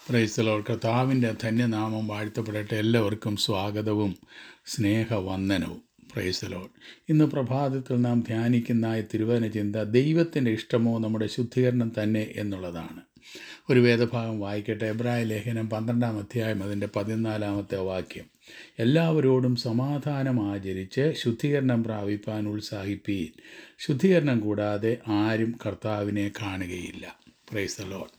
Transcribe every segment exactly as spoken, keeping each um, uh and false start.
Price the Lord. കർത്താവിൻ്റെ ധന്യനാമം വാഴ്ത്തപ്പെടട്ടെ. എല്ലാവർക്കും സ്വാഗതവും സ്നേഹവന്ദനവും. Price the Lord. ഇന്ന് പ്രഭാതത്തിൽ നാം ധ്യാനിക്കുന്ന ഈ തിരുവചന ചിന്ത ദൈവത്തിൻ്റെ ഇഷ്ടമോ നമ്മുടെ ശുദ്ധീകരണം തന്നെ എന്നുള്ളതാണ്. ഒരു വേദഭാഗം വായിക്കട്ടെ. എബ്രായ ലേഖനം പന്ത്രണ്ടാം അധ്യായം അതിൻ്റെ പതിനാലാമത്തെ വാക്യം. എല്ലാവരോടും സമാധാനം ആചരിച്ച് ശുദ്ധീകരണം പ്രാപിപ്പാൻ ഉത്സാഹിപ്പീൻ. ശുദ്ധീകരണം കൂടാതെ ആരും കർത്താവിനെ കാണുകയില്ല. Praise the Lord.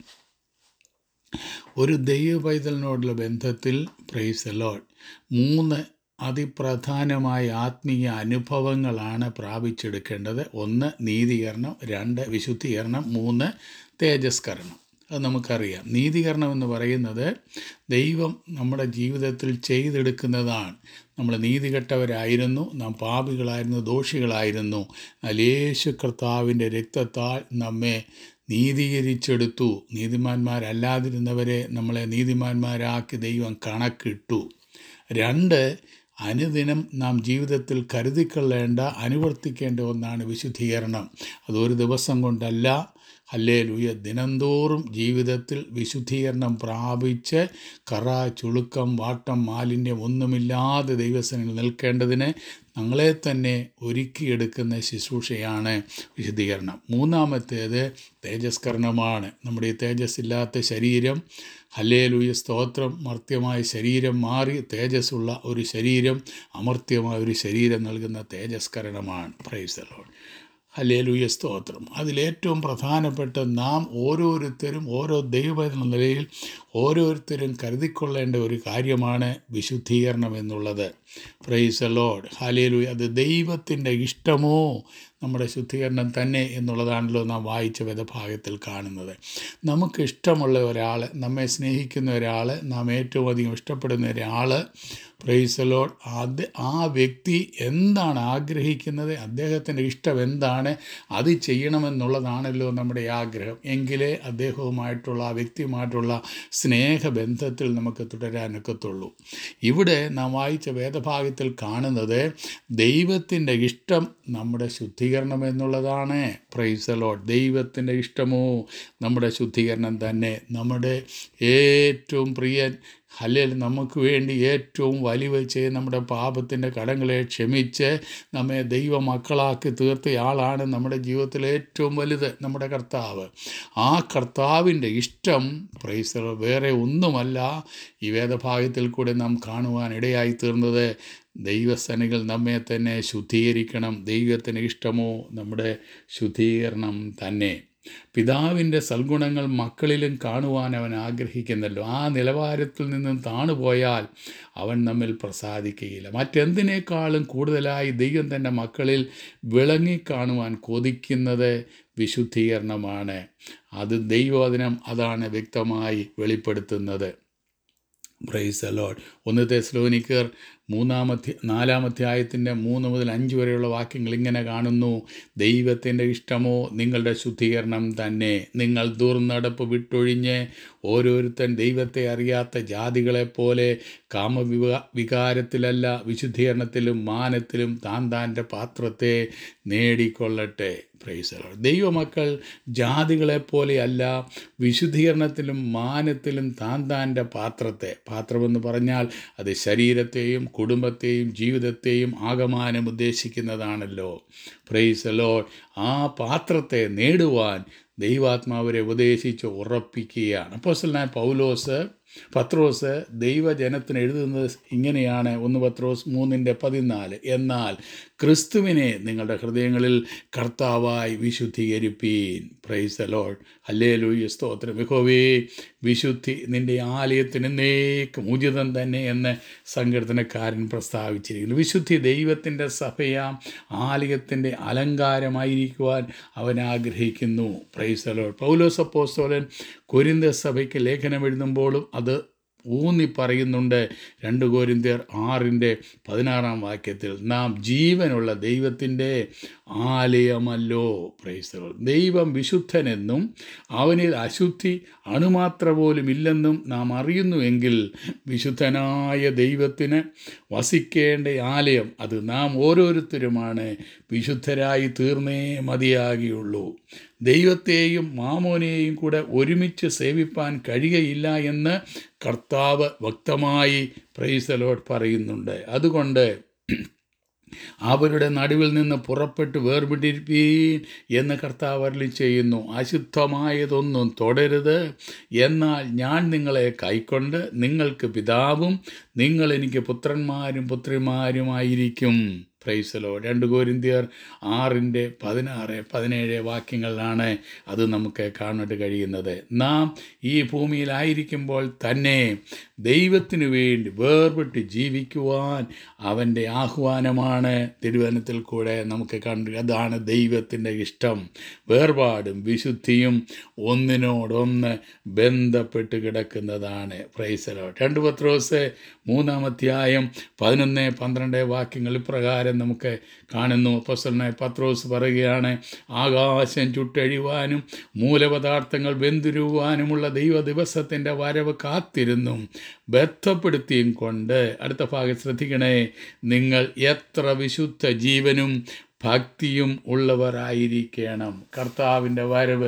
ഒരു ദൈവ പൈതലിനോടുള്ള ബന്ധത്തിൽ പ്രൈസ് ദി ലോർഡ് മൂന്ന് അതിപ്രധാനമായ ആത്മീയ അനുഭവങ്ങളാണ് പ്രാപിച്ചെടുക്കേണ്ടത്. ഒന്ന് നീതീകരണം, രണ്ട് വിശുദ്ധീകരണം, മൂന്ന് തേജസ്കരണം. അത് നമുക്കറിയാം. നീതീകരണം എന്ന് പറയുന്നത് ദൈവം നമ്മുടെ ജീവിതത്തിൽ ചെയ്തെടുക്കുന്നതാണ്. നമ്മൾ നീതികെട്ടവരായിരുന്നു, നാം പാപികളായിരുന്നു, ദോഷികളായിരുന്നു. എന്നാൽ യേശു കർത്താവിൻ്റെ രക്തത്താൽ നമ്മെ നീതീകരിച്ചെടുത്തു. നീതിമാന്മാരല്ലാതിരുന്നവരെ നമ്മളെ നീതിമാന്മാരാക്കി ദൈവം കണക്കിട്ടു. രണ്ട്, അനുദിനം നാം ജീവിതത്തിൽ കരുതിക്കൊള്ളേണ്ട, അനുവർത്തിക്കേണ്ട ഒന്നാണ് വിശുദ്ധീകരണം. അതൊരു ദിവസം കൊണ്ടല്ല, ഹല്ലേലൂയ, ദിനംതോറും ജീവിതത്തിൽ വിശുദ്ധീകരണം പ്രാപിച്ച് കറ, ചുളുക്കം, വാട്ടം, മാലിന്യം ഒന്നുമില്ലാതെ ദൈവസന്നിധിയിൽ നിൽക്കേണ്ടതിന് ഞങ്ങളെ തന്നെ ഒരുക്കിയെടുക്കുന്ന ശുശ്രൂഷയാണ് വിശുദ്ധീകരണം. മൂന്നാമത്തേത് തേജസ്കരണമാണ്. നമ്മുടെ ഈ തേജസ്സില്ലാത്ത ശരീരം, ഹല്ലേലൂയ സ്തോത്രം, മർത്യമായ ശരീരം മാറി തേജസ്സുള്ള ഒരു ശരീരം, അമർത്യമായ ഒരു ശരീരം നൽകുന്ന തേജസ്കരണമാണ്. Praise the Lord. ഹല്ലേലൂയ സ്തോത്രം. അതിലേറ്റവും പ്രധാനപ്പെട്ട നാം ഓരോരുത്തരും ഓരോ ദൈവ നിലയിൽ ഓരോരുത്തരും കരുതിക്കൊള്ളേണ്ട ഒരു കാര്യമാണ് വിശുദ്ധീകരണം എന്നുള്ളത്. Praise the Lord. ഹല്ലേലൂയ. അത് ദൈവത്തിൻ്റെ ഇഷ്ടമോ നമ്മുടെ ശുദ്ധീകരണം തന്നെ എന്നുള്ളതാണല്ലോ നാം വായിച്ച വേദഭാഗത്തിൽ കാണുന്നത്. നമുക്ക് ഇഷ്ടമുള്ള ഒരാൾ, നമ്മെ സ്നേഹിക്കുന്ന ഒരാൾ, നാം ഏറ്റവും അധികം ഇഷ്ടപ്പെടുന്ന ഒരാൾ, പ്രൈസ് ദി ലോർഡ്, അത് ആ വ്യക്തി എന്താണ് ആഗ്രഹിക്കുന്നത്, അദ്ദേഹത്തിൻ്റെ ഇഷ്ടം എന്താണ്, അത് ചെയ്യണമെന്നുള്ളതാണല്ലോ നമ്മുടെ ആഗ്രഹം. എങ്കിലേ അദ്ദേഹവുമായിട്ടുള്ള ആ വ്യക്തിയുമായിട്ടുള്ള സ്നേഹബന്ധത്തിൽ നമുക്ക് തുടരാനൊക്കത്തുള്ളൂ. ഇവിടെ നാം വായിച്ച വേദഭാഗത്തിൽ കാണുന്നത് ദൈവത്തിൻ്റെ ഇഷ്ടം നമ്മുടെ ശുദ്ധീകരണം എന്നുള്ളതാണ്. Praise the Lord. ദൈവത്തിൻ്റെ ഇഷ്ടമോ നമ്മുടെ ശുദ്ധീകരണം തന്നെ. നമ്മുടെ ഏറ്റവും പ്രിയൻ, ഹല്ലേലൂയ, നമുക്ക് വേണ്ടി ഏറ്റവും വലിവ് ചെയ്ത് നമ്മുടെ പാപത്തിൻ്റെ കടങ്ങളെ ക്ഷമിച്ച് നമ്മെ ദൈവമക്കളാക്കി തീർത്തയാളാണ് നമ്മുടെ ജീവിതത്തിലെ ഏറ്റവും വലുത്, നമ്മുടെ കർത്താവ്. ആ കർത്താവിൻ്റെ ഇഷ്ടം പ്രൈസ് ദി ലോർഡ് വേറെ ഒന്നുമല്ല. ഈ വേദഭാഗത്തിൽ കൂടെ നാം കാണുവാൻ ഇടയായി തീർന്നത് ദൈവസന്നിധിയിൽ നമ്മെ തന്നെ ശുദ്ധീകരിക്കണം. ദൈവത്തിന് ഇഷ്ടമോ നമ്മുടെ ശുദ്ധീകരണം തന്നെ. പിതാവിൻ്റെ സൽഗുണങ്ങൾ മക്കളിലും കാണുവാൻ അവൻ ആഗ്രഹിക്കുന്നല്ലോ. ആ നിലവാരത്തിൽ നിന്നും താണുപോയാൽ അവൻ നമ്മിൽ പ്രസാദിക്കുകയില്ല. മറ്റെന്തിനേക്കാളും കൂടുതലായി ദൈവം തൻ്റെ മക്കളിൽ വിളങ്ങിക്കാണുവാൻ കൊതിക്കുന്നത് വിശുദ്ധീകരണമാണ്. അത് ദൈവവചനം അതാണ് വ്യക്തമായി വെളിപ്പെടുത്തുന്നത്. Praise the Lord. ഒന്ന് തെസ്സലോനിക്കർ മൂന്നാമധ്യ നാലാമധ്യായത്തിൻ്റെ മൂന്ന് മുതൽ അഞ്ച് വരെയുള്ള വാക്യങ്ങൾ ഇങ്ങനെ കാണുന്നു. ദൈവത്തിൻ്റെ ഇഷ്ടമോ നിങ്ങളുടെ ശുദ്ധീകരണം തന്നെ. നിങ്ങൾ ദുർനടപ്പ് വിട്ടൊഴിഞ്ഞ് ഓരോരുത്തൻ ദൈവത്തെ അറിയാത്ത ജാതികളെപ്പോലെ കാമവികാ വികാരത്തിലല്ല വിശുദ്ധീകരണത്തിലും മാനത്തിലും താൻ താൻ്റെ പാത്രത്തെ നേടിക്കൊള്ളട്ടെ. Praise the Lord. ദൈവമക്കൾ ജാതികളെപ്പോലെയല്ല, വിശുദ്ധീകരണത്തിലും മാനത്തിലും താൻ താൻ്റെ പാത്രത്തെ, പാത്രമെന്ന് പറഞ്ഞാൽ അത് ശരീരത്തെയും കുടുംബത്തെയും ജീവിതത്തെയും ആകമാനം ഉദ്ദേശിക്കുന്നതാണല്ലോ. Price the Lord. ആ പാത്രത്തെ നേടുവാൻ ദൈവാത്മാവരെ ഉപദേശിച്ച് ഉറപ്പിക്കുകയാണ്. അപ്പോസ്തലനായ പൗലോസ് പത്രോസ് ദൈവജനത്തിന് എഴുതുന്നത് ഇങ്ങനെയാണ്. ഒന്ന് പത്രോസ് മൂന്നിൻ്റെ പതിനാല്. എന്നാൽ ക്രിസ്തുവിനെ നിങ്ങളുടെ ഹൃദയങ്ങളിൽ കർത്താവായി വിശുദ്ധീകരിപ്പീൻ. Praise the Lord. ഹല്ലേലൂയ സ്തോത്രം. യഹോവേ, വിശുദ്ധി നിൻ്റെ ആലയത്തിന് എന്നേക്കും ഉചിതം തന്നെ എന്ന് സങ്കീർത്തനക്കാരൻ പ്രസ്താവിച്ചിരിക്കുന്നു. വിശുദ്ധി ദൈവത്തിൻ്റെ സഭയാം ആലയത്തിൻ്റെ അലങ്കാരമായിരിക്കുവാൻ അവൻ ആഗ്രഹിക്കുന്നു. Price the Lord. പൗലോസ് അപ്പോസ്തലൻ കൊരിന്ത്യർ സഭയ്ക്ക് ലേഖനം എഴുതുമ്പോഴും അത് ഊന്നി പറയുന്നുണ്ട്. രണ്ട് കൊരിന്ത്യർ ആറിൻ്റെ പതിനാറാം വാക്യത്തിൽ, നാം ജീവനുള്ള ദൈവത്തിൻ്റെ ആലയമല്ലോ. Price the Lord. ദൈവം വിശുദ്ധനെന്നും അവനിൽ അശുദ്ധി അണുമാത്ര പോലും ഇല്ലെന്നും നാം അറിയുന്നുവെങ്കിൽ വിശുദ്ധനായ ദൈവത്തിന് വസിക്കേണ്ട ആലയം അത് നാം ഓരോരുത്തരുമാണ്. വിശുദ്ധരായി തീർന്നേ മതിയാകിയുള്ളൂ. ദൈവത്തെയും മാമോനെയും കൂടെ ഒരുമിച്ച് സേവിപ്പാൻ കഴിയുകയില്ല എന്ന് കർത്താവ് വ്യക്തമായി പ്രൈസ് ദി ലോർഡ് പറയുന്നുണ്ട്. അതുകൊണ്ട് അവരുടെ നടുവിൽ നിന്ന് പുറപ്പെട്ട് വേർപിടിപ്പീൻ എന്ന് കർത്താവ് അരുളി ചെയ്യുന്നു. അശുദ്ധമായതൊന്നും തൊടരുത്, എന്നാൽ ഞാൻ നിങ്ങളെ കൈക്കൊണ്ട് നിങ്ങൾക്ക് പിതാവും നിങ്ങൾ എനിക്ക് പുത്രന്മാരും പുത്രിമാരുമായിരിക്കും. Price the Lord. രണ്ട് കൊരിന്ത്യർ ആറിൻ്റെ പതിനാറ് പതിനേഴ് വാക്യങ്ങളിലാണ് അത് നമുക്ക് കാണാൻ കഴിയുന്നത്. നാം ഈ ഭൂമിയിലായിരിക്കുമ്പോൾ തന്നെ ദൈവത്തിനു വേണ്ടി വേർപെട്ട് ജീവിക്കുവാൻ അവൻ്റെ ആഹ്വാനമാണ് തിരുവചനത്തിൽ കൂടെ നമുക്ക് കണ്ടു. അതാണ് ദൈവത്തിൻ്റെ ഇഷ്ടം. വേർപാടും വിശുദ്ധിയും ഒന്നിനോടൊന്ന് ബന്ധപ്പെട്ട് കിടക്കുന്നതാണ്. Praise the Lord. രണ്ട് പത്രോസ് മൂന്നാം അധ്യായം പതിനൊന്ന് പന്ത്രണ്ട് വാക്യങ്ങൾ ഇപ്രകാരം നമുക്ക് കാണുന്നു. അപ്പോസ്തലനായ പത്രോസ് പറയുകയാണ്, ആകാശം ചുട്ടഴിവാനും മൂലപദാർത്ഥങ്ങൾ വെന്തുരുവാനുമുള്ള ദൈവ ദിവസത്തിൻ്റെ വരവ് കാത്തിരുന്നും ബന്ധപ്പെടുത്തിയും കൊണ്ട്, അടുത്ത ഭാഗം ശ്രദ്ധിക്കണേ, നിങ്ങൾ എത്ര വിശുദ്ധ ജീവനും ഭക്തിയും ഉള്ളവരായിരിക്കണം. കർത്താവിൻ്റെ വരവ്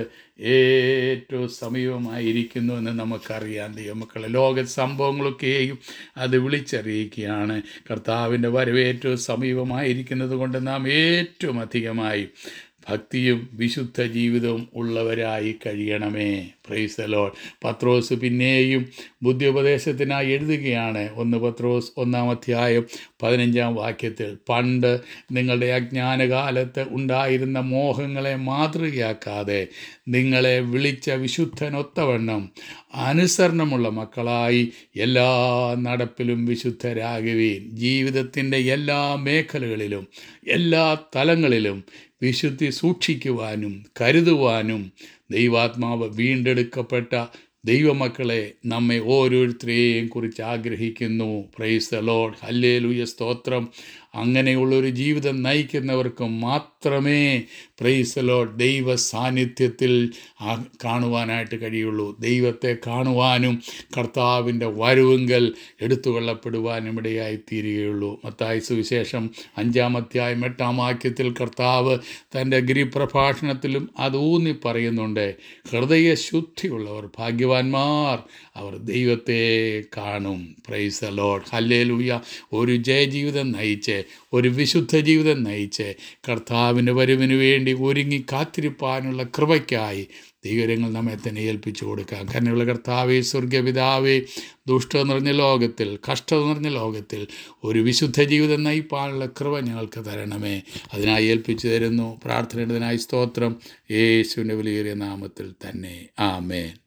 ഏറ്റവും സമീപമായിരിക്കുന്നു എന്ന് നമുക്കറിയാം. ദൈവമക്കളെ, ലോക സംഭവങ്ങളൊക്കെയും അത് വിളിച്ചറിയിക്കുകയാണ്. കർത്താവിൻ്റെ വരവ് ഏറ്റവും സമീപമായിരിക്കുന്നത് കൊണ്ട് നാം ഏറ്റവും അധികമായി ഭക്തിയും വിശുദ്ധ ജീവിതവും ഉള്ളവരായി കഴിയണമേ. Praise the Lord. പത്രോസ് പിന്നെയും ബുദ്ധിയുപദേശത്തിനായി എഴുതുകയാണ്. ഒന്ന് പത്രോസ് ഒന്നാം അധ്യായം പതിനഞ്ചാം വാക്യത്തിൽ, പണ്ട് നിങ്ങളുടെ അജ്ഞാനകാലത്ത് ഉണ്ടായിരുന്ന മോഹങ്ങളെ മാതൃകയാക്കാതെ നിങ്ങളെ വിളിച്ച വിശുദ്ധനൊത്തവണ്ണം അനുസരണമുള്ള മക്കളായി എല്ലാ നടപ്പിലും വിശുദ്ധരാകുവീൻ. ജീവിതത്തിൻ്റെ എല്ലാ മേഖലകളിലും എല്ലാ തലങ്ങളിലും വിശുദ്ധി സൂക്ഷിക്കുവാനും കരുതുവാനും ദൈവാത്മാവ് വീണ്ടെടുക്കപ്പെട്ട ദൈവമക്കളെ നമ്മെ ഓരോരുത്തരെയും കുറിച്ച് ആഗ്രഹിക്കുന്നു. Price the Lord. ഹല്ലേലൂയ, സ്തോത്രം. അങ്ങനെയുള്ളൊരു ജീവിതം നയിക്കുന്നവർക്ക് മാത്രമേ പ്രൈസ് ദി ലോർഡ് ദൈവ സാന്നിധ്യത്തിൽ കാണുവാനായിട്ട് കഴിയുള്ളൂ. ദൈവത്തെ കാണുവാനും കർത്താവിൻ്റെ വരവുങ്കൽ എടുത്തുകൊള്ളപ്പെടുവാനും ഇടയായിത്തീരുകയുള്ളൂ. മത്തായി സുവിശേഷം അഞ്ചാം അധ്യായം എട്ടാം വാക്യത്തിൽ കർത്താവ് തൻ്റെ ഗിരിപ്രഭാഷണത്തിലും അത് ഊന്നി പറയുന്നുണ്ട്, ഹൃദയശുദ്ധിയുള്ളവർ ഭാഗ്യവാന്മാർ, അവർ ദൈവത്തെ കാണും. Praise the Lord. ഹല്ലേലൂയ. ഒരു ജയജീവിതം നയിച്ച്, ഒരു വിശുദ്ധ ജീവിതം നയിച്ച് കർത്താവിൻ്റെ വരവിന് വേണ്ടി ഒരുങ്ങി കാത്തിരിപ്പാനുള്ള കൃപയ്ക്കായി ദൈവങ്ങൾ നമ്മെ തന്നെ ഏൽപ്പിച്ചു കൊടുക്കാം. കരുണയുള്ള കർത്താവേ, സ്വർഗപിതാവേ, ദുഷ്ടത നിറഞ്ഞ ലോകത്തിൽ, കഷ്ടത നിറഞ്ഞ ലോകത്തിൽ ഒരു വിശുദ്ധ ജീവിതം നയിപ്പാനുള്ള കൃപ ഞങ്ങൾക്ക് തരണമേ. അതിനായി ഏൽപ്പിച്ചു തരുന്നു. പ്രാർത്ഥനയുടേതിനായി സ്തോത്രം. യേശുവിൻ്റെ വിലയേറിയ നാമത്തിൽ തന്നെ. ആമേൻ.